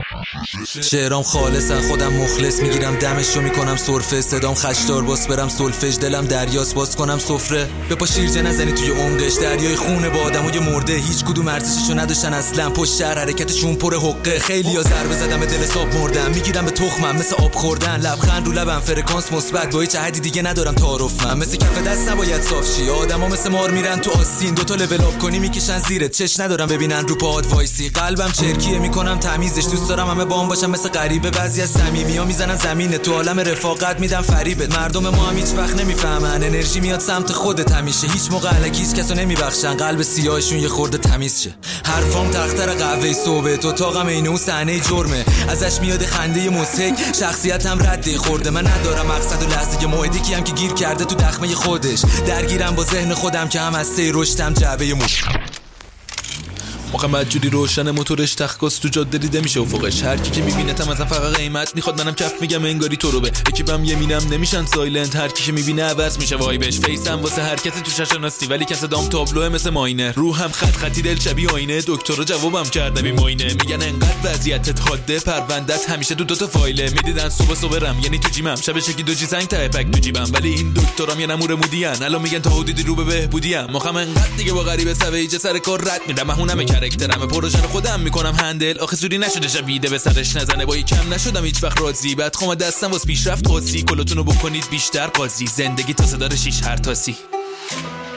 شعرام خالصن خودم مخلص، میگیرم دمشو میکنم سرفه، صدام خشدار باس برم سولفژ، دلم دریاست باز کنم سفره. به پا شیرجه نزنی توی عمقش، دریای خونه با آدمای مرده، هیچ کدوم ارزششو نداشتن اصلا، پشت شهر حرکتشون پر حقه. خیلیا ضربه زدم به دل حساب مردم، میگیرم به تخمم مثل آب خوردن، لبخند رو لبم فرکانس مثبت، با هیچ عهدی دیگه ندارم تعارف. من مثل کف دست نباید صاف شی، آدما مثل مار میرن تو آستین، دو تا لول اپ کنی میکشن زیرت، چش ندارم ببینن رو پاهات وایسی. قلبم چرکیه میکنم تمیزش، دوست دارم همه باهم باشن مثل غریبه، بعضی از صمیمی‌ها میزنن زمین، تو عالم رفاقت میدم فریبت. مردم ما هم هیچ وقت نمیفهمن، انرژی میاد سمت خودت همیشه، هیچ موقع الکی هیچ کسو نمیبخشن، قلب سیاهشون یه خورده تمیز شه. حرفام تختر قهوه صبح، تو اتاقم عین اون صحنه جرمه، ازش میاد خنده مضحک، شخصیتم رد خورده. من ندارم مقصد و لحظه موعدی کیم که گیر کرده تو دخمه خودش، درگیرم با ذهن خودم که هم از سیر رشدم جعبه محمد جوری روشن موتورش تخکاس تو جاده دیده میشه افقش، هر کی که میبینتم ازم فقط قیمت میخواد، منم کف میگم انگاری تو رو به اکیبم یمینم نمیشن سایلنت، هر کی که میبینه عوض میشه وایبش، فیسم واسه هر کسی تو شناستی ولی کس دام تابلوه مثل ماینر، روحم خط خطی دل شبیه آینه، دکترا جوابم کرده بی ماینه، میگن انقدر وضعیتت حاده، پروندهت همیشه دو تا فایله، میدیدن صبح رم یعنی تو جیمم، شب شکی دو جی سنگ ته پک تو جیبم، ولی این دکترام یه نمور مودیان، الان میگن تا حدودی رو به بهبودیم، مخم انقدر دیگه با غریبه سویج سر کار رد میدم، مهونم کرکترم پروژه رو خودم میکنم هندل، آخه سوری نشده شبیده به سرش نزنه، با کم نشدم هیچ وقت راضی، بعد خودم دستم واسه پیشرفت قاضی، کلتون رو بکنید بیشتر قاضی، زندگی تا صدا 6 هر تاسی.